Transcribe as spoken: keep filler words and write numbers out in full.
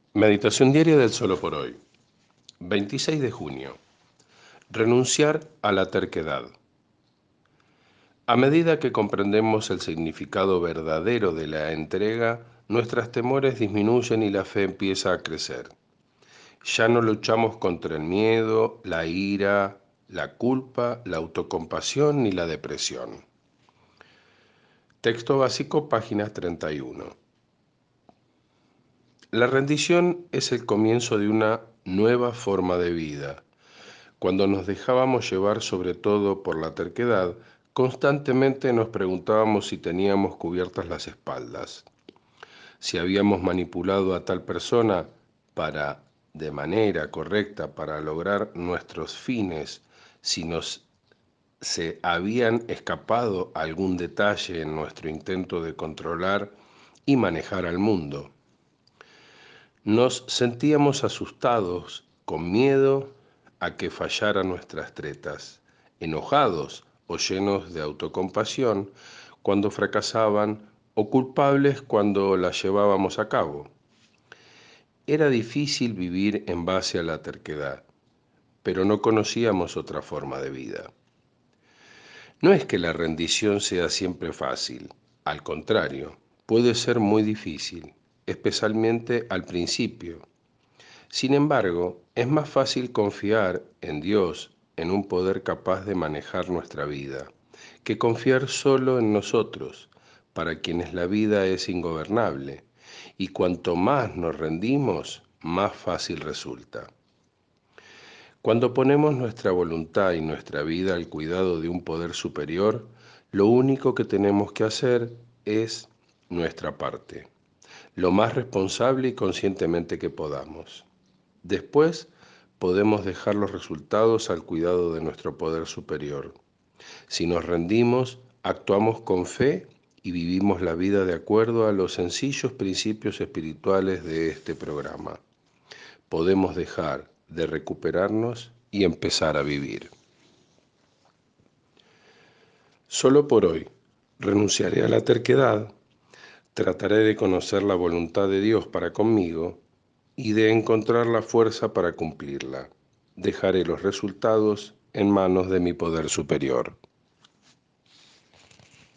Meditación diaria del Solo por Hoy. veintiséis de junio. Renunciar a la terquedad. A medida que comprendemos el significado verdadero de la entrega, nuestros temores disminuyen y la fe empieza a crecer. Ya no luchamos contra el miedo, la ira, la culpa, la autocompasión ni la depresión. Texto básico, página treinta y uno. La rendición es el comienzo de una nueva forma de vida. Cuando nos dejábamos llevar sobre todo por la terquedad, constantemente nos preguntábamos si teníamos cubiertas las espaldas, si habíamos manipulado a tal persona para, de manera correcta, para lograr nuestros fines, si nos se habían escapado algún detalle en nuestro intento de controlar y manejar al mundo. Nos sentíamos asustados, con miedo a que fallaran nuestras tretas, enojados o llenos de autocompasión cuando fracasaban o culpables cuando las llevábamos a cabo. Era difícil vivir en base a la terquedad, pero no conocíamos otra forma de vida. No es que la rendición sea siempre fácil, al contrario, puede ser muy difícil, especialmente al principio. Sin embargo, es más fácil confiar en Dios, en un poder capaz de manejar nuestra vida, que confiar solo en nosotros, para quienes la vida es ingobernable, y cuanto más nos rendimos, más fácil resulta. Cuando ponemos nuestra voluntad y nuestra vida al cuidado de un poder superior, lo único que tenemos que hacer es nuestra parte, lo más responsable y conscientemente que podamos. Después, podemos dejar los resultados al cuidado de nuestro poder superior. Si nos rendimos, actuamos con fe y vivimos la vida de acuerdo a los sencillos principios espirituales de este programa. Podemos dejar de recuperarnos y empezar a vivir. Solo por hoy, renunciaré a la terquedad, trataré de conocer la voluntad de Dios para conmigo y de encontrar la fuerza para cumplirla. Dejaré los resultados en manos de mi poder superior.